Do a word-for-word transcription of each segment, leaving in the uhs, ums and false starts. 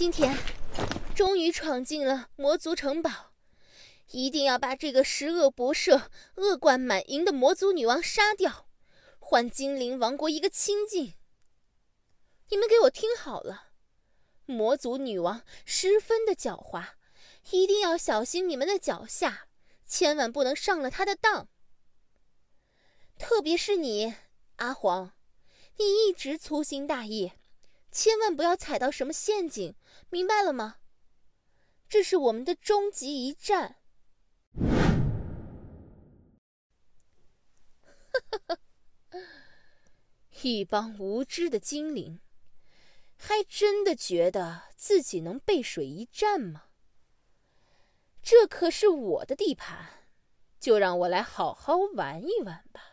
今天终于闯进了魔族城堡，一定要把这个十恶不赦、恶贯满盈的魔族女王杀掉，还精灵王国一个清净。你们给我听好了，魔族女王十分的狡猾，一定要小心你们的脚下，千万不能上了她的当。特别是你，阿黄，你一直粗心大意，千万不要踩到什么陷阱，明白了吗？这是我们的终极一战。一帮无知的精灵，还真的觉得自己能背水一战吗？这可是我的地盘，就让我来好好玩一玩吧。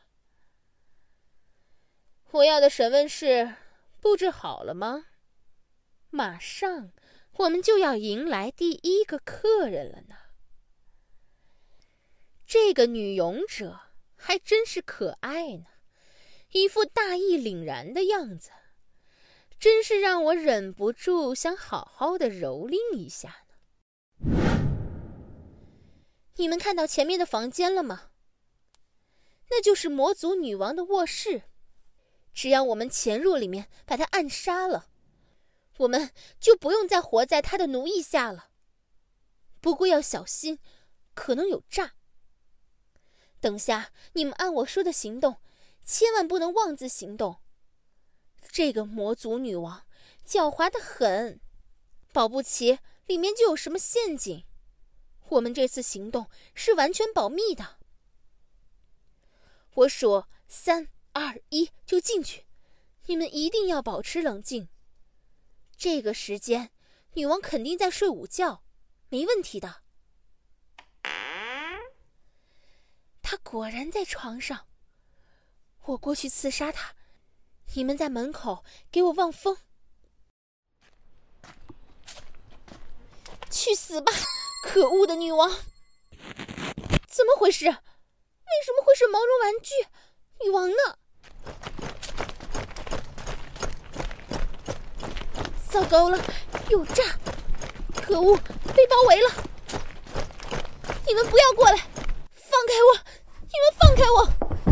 我要的审问室布置好了吗？马上我们就要迎来第一个客人了呢。这个女勇者还真是可爱呢，一副大义凛然的样子，真是让我忍不住想好好的蹂躏一下呢。你们看到前面的房间了吗？那就是魔族女王的卧室。只要我们潜入里面把她暗杀了，我们就不用再活在她的奴役下了。不过要小心，可能有诈。等下你们按我说的行动，千万不能妄自行动。这个魔族女王狡猾得很，保不齐里面就有什么陷阱。我们这次行动是完全保密的。我数三二一就进去，你们一定要保持冷静。这个时间，女王肯定在睡午觉，没问题的。她果然在床上，我过去刺杀她，你们在门口给我望风。去死吧，可恶的女王！怎么回事？为什么会是毛绒玩具？女王呢？糟糕了，有诈！可恶，被包围了！你们不要过来，放开我！你们放开我！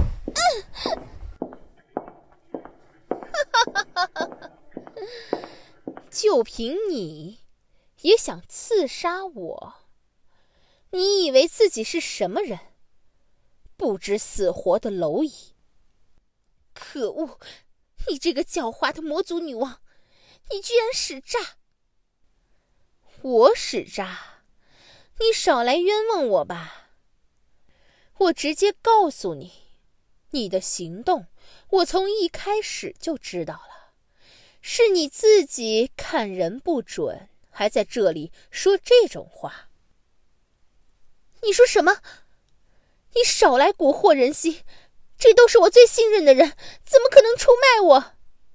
嗯，就凭你也想刺杀我？你以为自己是什么人？不知死活的蝼蚁！可恶，你这个狡猾的魔族女王，你居然使诈！我使诈？你少来冤枉我吧！我直接告诉你，你的行动我从一开始就知道了，是你自己看人不准，还在这里说这种话。你说什么？你少来蛊惑人心，这都是我最信任的人，怎么可能出卖我？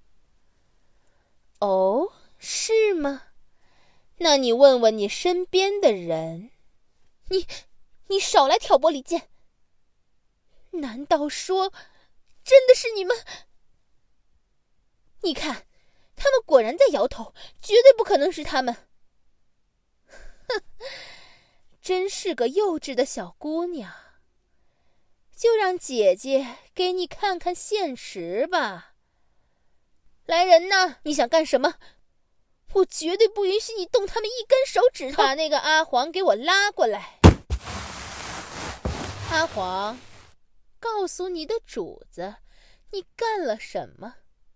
哦，是吗？那你问问你身边的人。你你少来挑拨离间。难道说真的是你们？你看，他们果然在摇头，绝对不可能是他们。哼，真是个幼稚的小姑娘。就让姐姐给你看看现实吧。来人呐，你想干什么？我绝对不允许你动他们一根手指头。把那个阿黄给我拉过来。阿黄，告诉你的主子，你干了什么？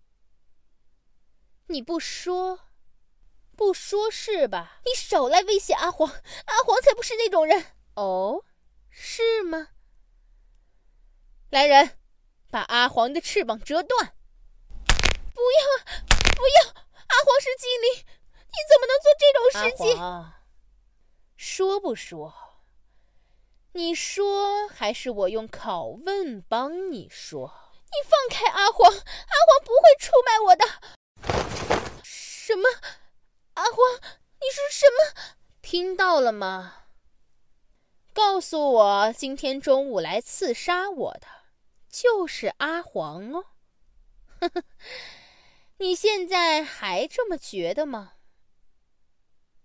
你不说，不说是吧？你少来威胁阿黄，阿黄才不是那种人。哦，是吗？来人，把阿黄的翅膀折断！不要啊，不要！阿黄是精灵，你怎么能做这种事情？阿黄，说不说？你说还是我用拷问帮你说？你放开阿黄，阿黄不会出卖我的。什么？阿黄，你说什么？听到了吗？告诉我，今天中午来刺杀我的就是阿黄哦。呵呵，你现在还这么觉得吗？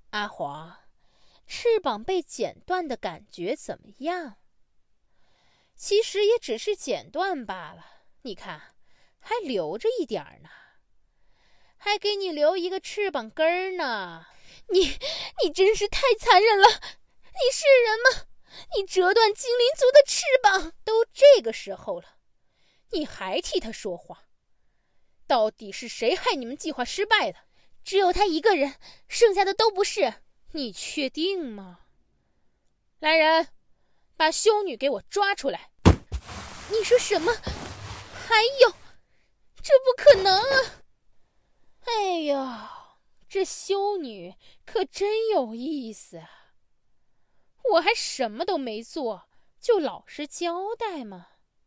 阿黄，翅膀被剪断的感觉怎么样？其实也只是剪断罢了，你看，还留着一点呢，还给你留一个翅膀根儿呢。你，你真是太残忍了！你是人吗？你折断精灵族的翅膀，都这个时候了，你还替他说话？到底是谁害你们计划失败的？只有他一个人，剩下的都不是。你确定吗？来人，把修女给我抓出来！你说什么？还有，这不可能啊！哎呀，这修女可真有意思啊！我还什么都没做，就老实交代吗？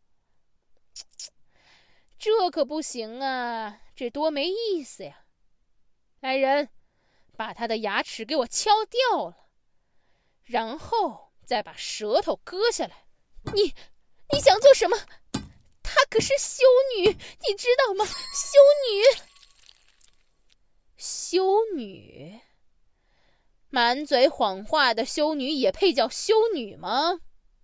这可不行啊，这多没意思呀！来人，把他的牙齿给我敲掉了，然后再把舌头割下来。你，你想做什么？她可是修女，你知道吗？修女，修女，满嘴谎话的修女也配叫修女吗？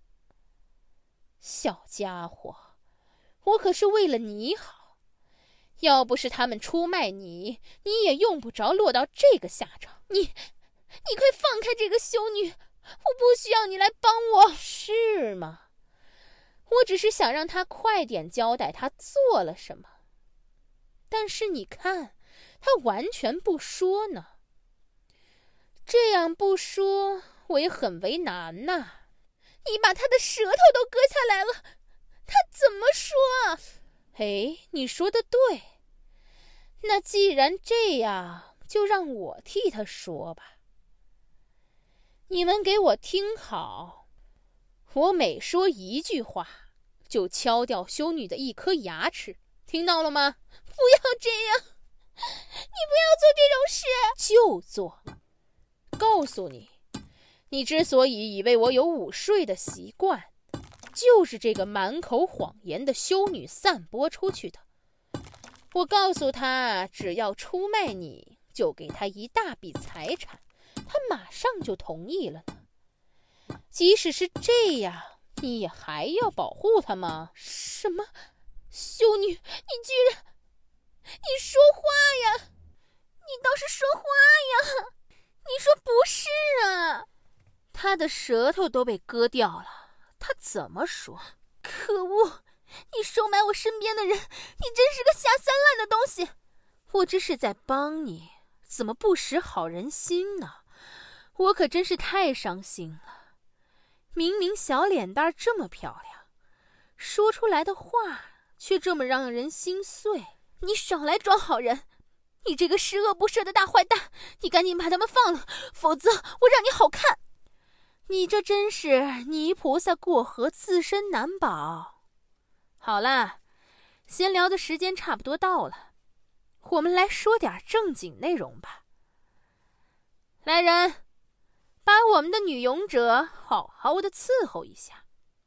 小家伙，我可是为了你好，要不是他们出卖你，你也用不着落到这个下场。你，你快放开这个修女，我不需要你来帮我。是吗？我只是想让她快点交代她做了什么。但是你看，她完全不说呢。这样不说，我也很为难呐。你把她的舌头都割下来了，她怎么说啊？哎，你说的对。那既然这样，就让我替她说吧。你们给我听好，我每说一句话，就敲掉修女的一颗牙齿，听到了吗？不要这样，你不要做这种事。就做。告诉你，你之所以以为我有午睡的习惯，就是这个满口谎言的修女散播出去的。我告诉她，只要出卖你，就给她一大笔财产，她马上就同意了呢。即使是这样，你也还要保护她吗？什么？修女，你居然……你说话呀！你倒是说话呀！你说不是啊？她的舌头都被割掉了，她怎么说？可恶！你收买我身边的人，你真是个下三滥的东西！我这是在帮你，怎么不识好人心呢？我可真是太伤心了。明明小脸蛋这么漂亮，说出来的话却这么让人心碎。你少来装好人！你这个十恶不赦的大坏蛋，你赶紧把他们放了，否则我让你好看！你这真是泥菩萨过河，自身难保。好啦，闲聊的时间差不多到了，我们来说点正经内容吧。来人，把我们的女勇者好好的伺候一下。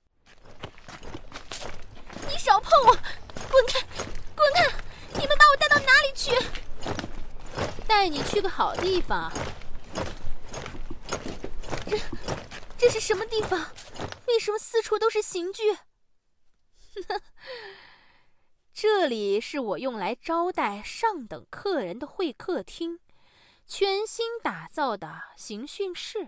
你少碰我！滚开！滚开！你们把我带到哪里去？带你去个好地方。这这是什么地方？为什么四处都是刑具？这里是我用来招待上等客人的会客厅，全新打造的刑讯室。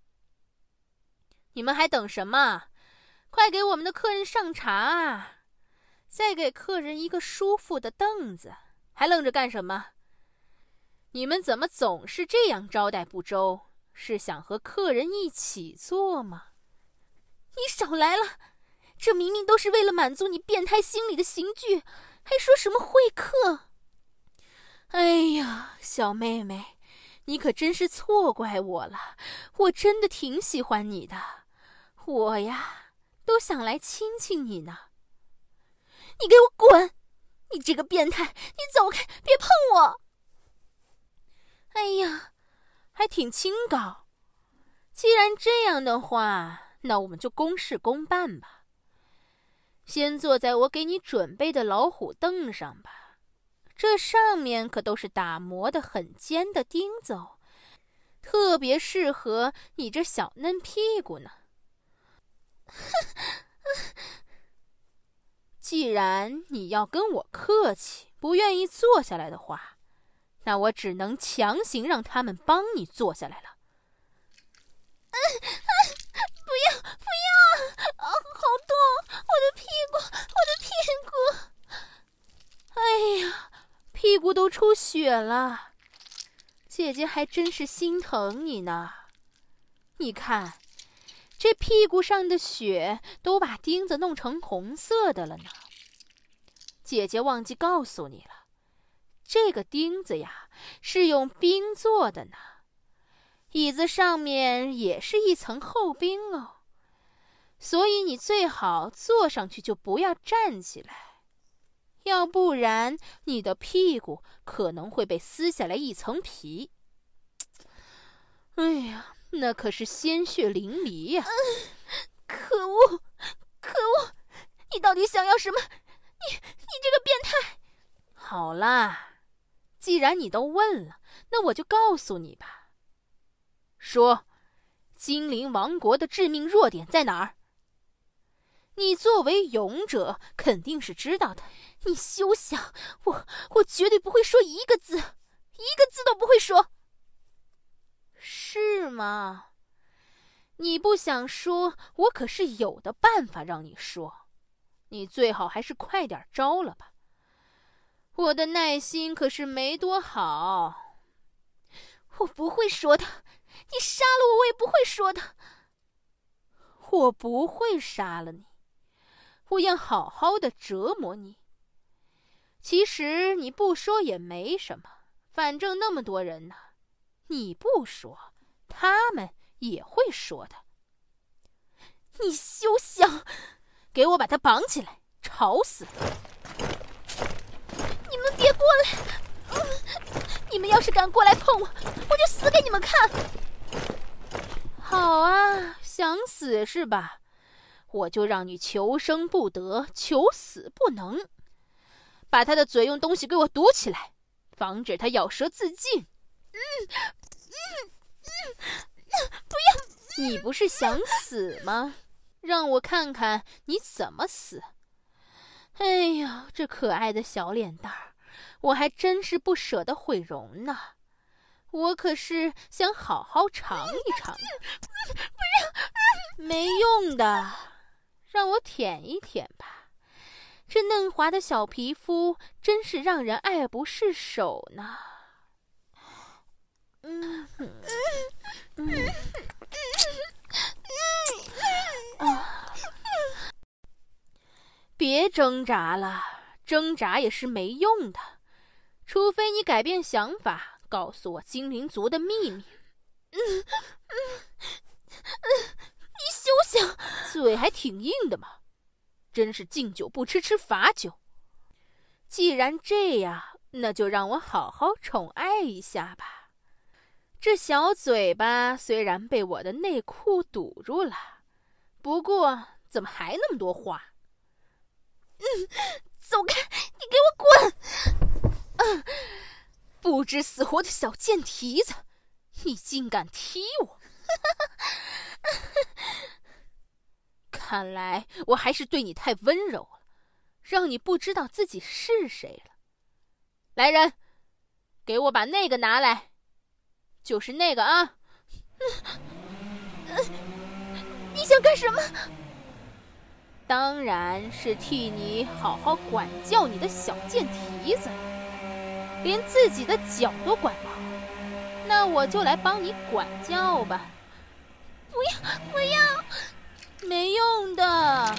你们还等什么？快给我们的客人上茶啊！再给客人一个舒服的凳子，还愣着干什么？你们怎么总是这样招待不周？是想和客人一起坐吗？你少来了！这明明都是为了满足你变态心理的刑具，还说什么会客？哎呀，小妹妹，你可真是错怪我了，我真的挺喜欢你的，我呀，都想来亲亲你呢。你给我滚！你这个变态，你走开，别碰我！哎呀，还挺清高。既然这样的话，那我们就公事公办吧。先坐在我给你准备的老虎凳上吧，这上面可都是打磨的很尖的钉子哦， 特别适合你这小嫩屁股呢。既然你要跟我客气，不愿意坐下来的话，那我只能强行让他们帮你坐下来了。 啊啊、不要不要啊！好痛，我的屁股，我的屁股！ 哎呀，屁股都出血了，姐姐还真是心疼你呢。你看，这屁股上的血都把钉子弄成红色的了呢。姐姐忘记告诉你了，这个钉子呀，是用冰做的呢。椅子上面也是一层厚冰哦，所以你最好坐上去就不要站起来，要不然你的屁股可能会被撕下来一层皮。哎呀，那可是鲜血淋漓呀！ 可恶，可恶！你到底想要什么？你你这个变态！ 好啦，既然你都问了，那我就告诉你吧。说，精灵王国的致命弱点在哪儿？你作为勇者，肯定是知道的。 你休想！我我绝对不会说一个字，一个字都不会说。 是吗？你不想说，我可是有的办法让你说。你最好还是快点招了吧。我的耐心可是没多好。 我不会说的，你杀了我，我也不会说的。 我不会杀了你，我要好好的折磨你。其实你不说也没什么，反正那么多人呢，你不说，他们也会说的。 你休想！ 给我把他绑起来，吵死！ 你们别过来！嗯、你们要是敢过来碰我，我就死给你们看！ 好啊，想死是吧？我就让你求生不得，求死不能。把他的嘴用东西给我堵起来，防止他咬舌自尽。 嗯嗯嗯，不要！ 你不是想死吗？让我看看你怎么死。哎呀，这可爱的小脸蛋儿，我还真是不舍得毁容呢。我可是想好好尝一尝的。 不要！ 没用的，让我舔一舔吧。这嫩滑的小皮肤真是让人爱不释手呢。嗯嗯嗯嗯啊！别挣扎了，挣扎也是没用的，除非你改变想法，告诉我精灵族的秘密。 嗯嗯嗯，你休想！ 嘴还挺硬的嘛，真是敬酒不吃吃罚酒。既然这样，那就让我好好宠爱一下吧。这小嘴巴虽然被我的内裤堵住了，不过怎么还那么多话？ 嗯，走开！你给我滚！ 嗯，不知死活的小贱蹄子，你竟敢踢我！看来我还是对你太温柔了，让你不知道自己是谁了。来人，给我把那个拿来，就是那个啊！ 嗯嗯、你想干什么？ 当然是替你好好管教你的小贱蹄子，连自己的脚都管不好，那我就来帮你管教吧。 不要不要！ 没用的！啊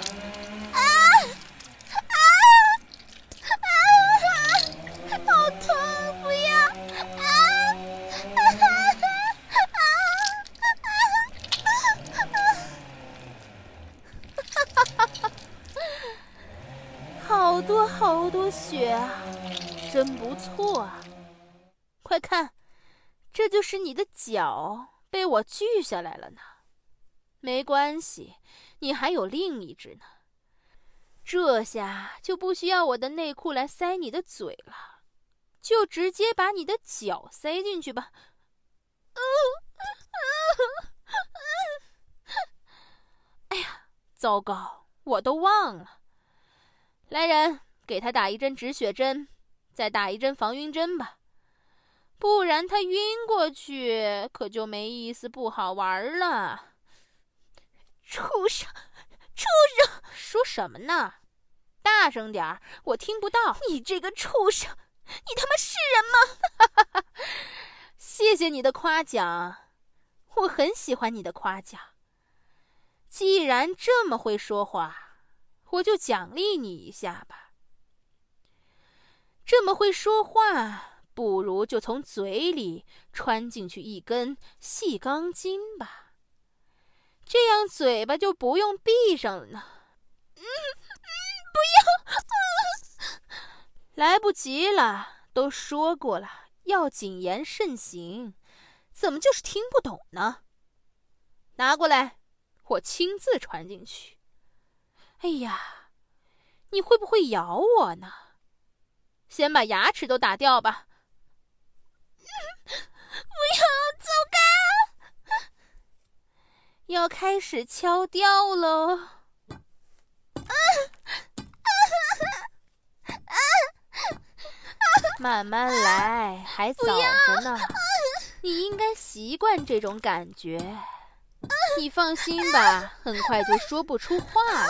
啊啊！好痛！不要！啊啊啊啊！好多好多血啊，真不错啊！快看，这就是你的脚被我锯下来了呢。没关系，你还有另一只呢。这下就不需要我的内裤来塞你的嘴了，就直接把你的脚塞进去吧。 嗯哎呀，糟糕，我都忘了。来人，给他打一针止血针，再打一针防晕针吧。不然他晕过去，可就没意思，不好玩了。 畜生！畜生！ 说什么呢？大声点儿，我听不到。 你这个畜生！你他妈是人吗？ 谢谢你的夸奖，我很喜欢你的夸奖。既然这么会说话，我就奖励你一下吧。这么会说话，不如就从嘴里穿进去一根细钢筋吧，这样嘴巴就不用闭上了呢。 嗯嗯，不要！ 嗯、来不及了，都说过了，要谨言慎行，怎么就是听不懂呢？拿过来，我亲自穿进去。哎呀，你会不会咬我呢？先把牙齿都打掉吧。 嗯、不要，走开！ 要开始敲掉喽。慢慢来，还早着呢。你应该习惯这种感觉。你放心吧，很快就说不出话了。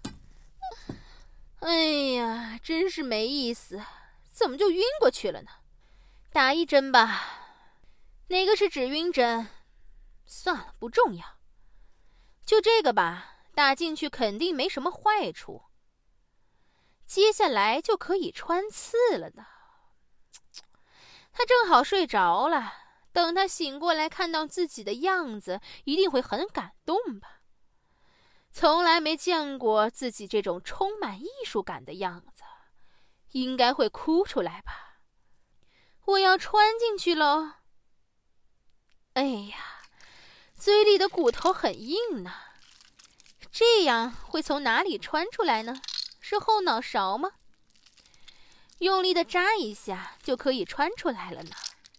哎呀，真是没意思，怎么就晕过去了呢？打一针吧。哪个是止晕针？算了，不重要。就这个吧，打进去肯定没什么坏处。接下来就可以穿刺了呢。他正好睡着了，等他醒过来看到自己的样子，一定会很感动吧。从来没见过自己这种充满艺术感的样子，应该会哭出来吧。我要穿进去喽。哎呀，嘴里的骨头很硬呢，这样会从哪里穿出来呢？是后脑勺吗？用力的扎一下就可以穿出来了呢。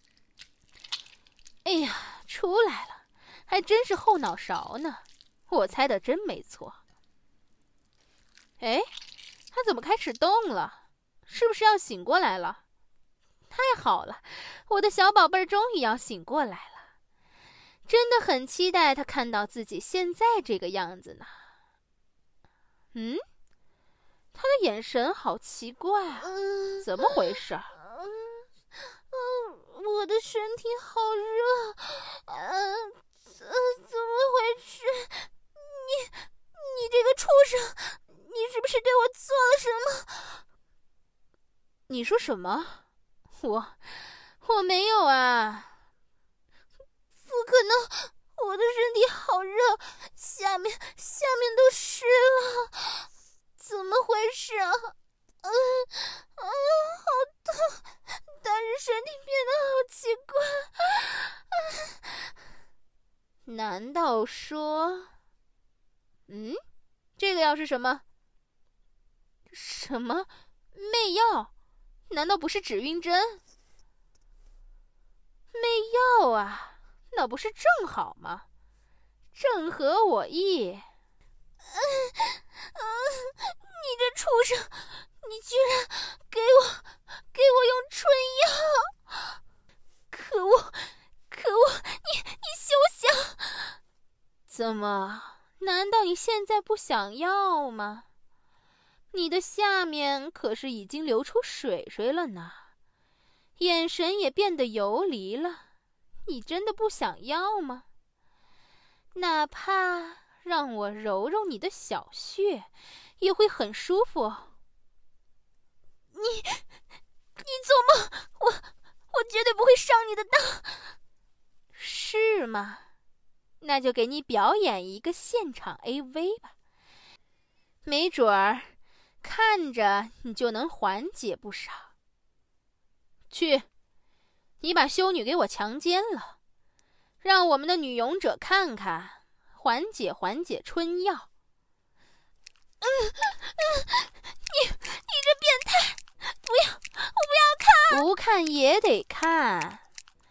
哎呀，出来了，还真是后脑勺呢，我猜的真没错。哎，他怎么开始动了？是不是要醒过来了？太好了，我的小宝贝儿终于要醒过来了。真的很期待他看到自己现在这个样子呢。嗯？他的眼神好奇怪啊， 嗯、 怎么回事？ 嗯嗯，我的身体好热，呃，怎怎么回事？你你这个畜生，你是不是对我做了什么？ 你说什么？我我没有啊。 不可能，我的身体好热，下面下面都湿了。怎么回事啊？嗯嗯，好痛，但是身体变得好奇怪。 难道说……嗯，这个药是什么？什么媚药？难道不是止晕针？媚药啊，那不是正好吗？正合我意。 嗯嗯，你这畜生，你居然给我给我用春药！可恶，可恶，你你休想！ 怎么？难道你现在不想要吗？你的下面可是已经流出水水了呢，眼神也变得游离了。你真的不想要吗？哪怕让我揉揉你的小穴，也会很舒服。 你你做梦！我我绝对不会上你的当。 是吗？那就给你表演一个现场 A V 吧，没准儿看着你就能缓解不少。去，你把修女给我强奸了，让我们的女勇者看看，缓解缓解春药。 嗯嗯，你你这变态！不要，我不要看！ 不看也得看。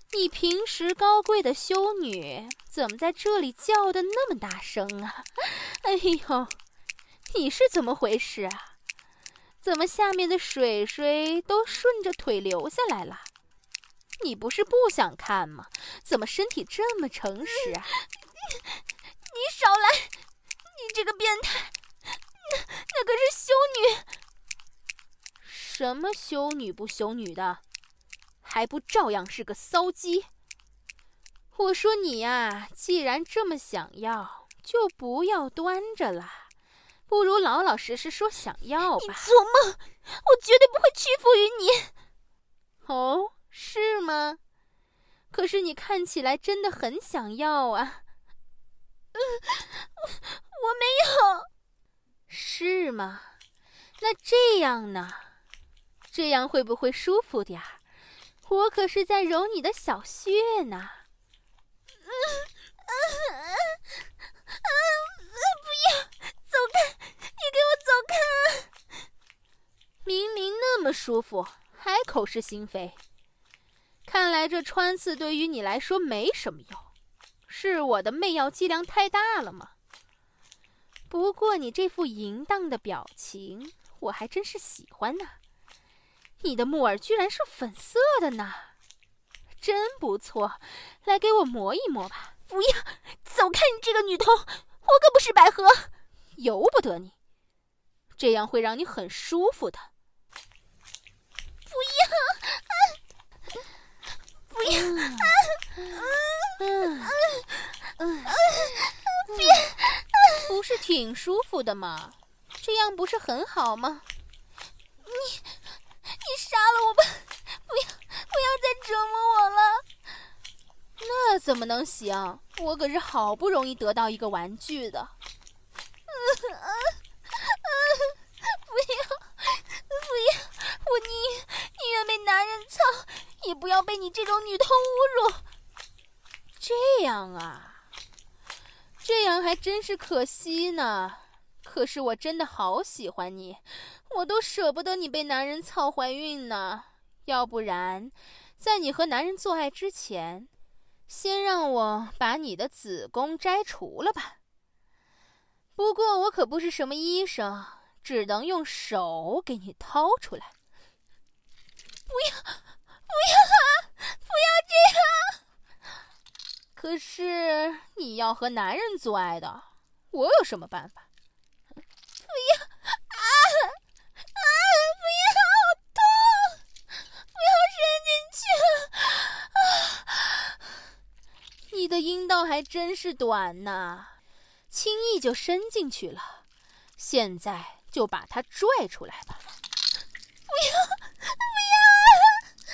你平时高贵的修女，怎么在这里叫的那么大声啊？哎呦，你是怎么回事啊？怎么下面的水水都顺着腿流下来了？你不是不想看吗？怎么身体这么诚实啊？ 你少来！你这个变态！那那可是修女！ 什么修女不修女的？还不照样是个骚鸡？我说你呀，既然这么想要，就不要端着了，不如老老实实说想要吧。 你做梦！我绝对不会屈服于你。 哦，是吗？可是你看起来真的很想要啊。 嗯，我我没有。 是吗？那这样呢？这样会不会舒服点儿？我可是在揉你的小穴呢。 嗯嗯嗯，不要，走开！你给我走开！ 明明那么舒服，还口是心非。看来这穿刺对于你来说没什么用，是我的媚药剂量太大了吗？不过你这副淫荡的表情，我还真是喜欢呢。你的木耳居然是粉色的呢，真不错，来给我磨一磨吧。 不要，走开！你这个女童，我可不是百合， 由不得你，这样会让你很舒服的。 不要，啊、不要，啊嗯嗯嗯， 别， 不是挺舒服的吗？这样不是很好吗？ 你你杀了我吧！不要不要再折磨我了！ 那怎么能行？我可是好不容易得到一个玩具的。 嗯啊啊！不要不要！我宁宁愿被男人操，也不要被你这种女童侮辱。 这样啊，这样还真是可惜呢。可是我真的好喜欢你，我都舍不得你被男人操怀孕呢。要不然，在你和男人做爱之前，先让我把你的子宫摘除了吧。不过我可不是什么医生，只能用手给你掏出来。 不要，不要啊！不要这样！ 可是你要和男人做爱的，我有什么办法？ 不要啊啊！不要，好痛！不要伸进去啊！ 你的阴道还真是短呢，轻易就伸进去了。现在就把它拽出来吧。 不要，不要！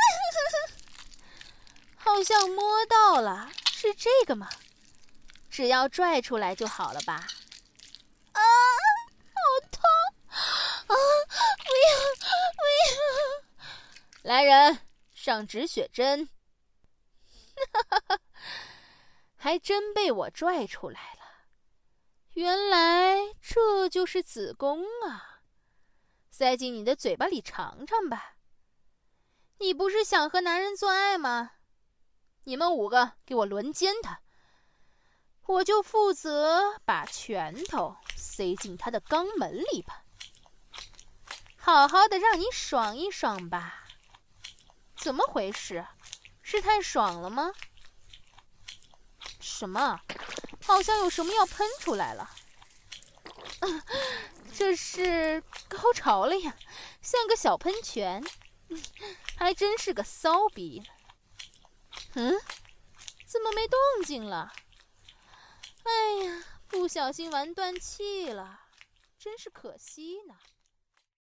好像摸到了，是这个吗？只要拽出来就好了吧？ 啊，好痛！啊，不要，不要！ 来人，上止血针。哈哈，还真被我拽出来了。原来这就是子宫啊！塞进你的嘴巴里尝尝吧。你不是想和男人做爱吗？你们五个给我轮奸他，我就负责把拳头塞进他的肛门里吧。好好的让你爽一爽吧。怎么回事？是太爽了吗？什么？好像有什么要喷出来了。啊，这是高潮了呀，像个小喷泉。还真是个骚逼。嗯，怎么没动静了？哎呀，不小心玩断气了，真是可惜呢。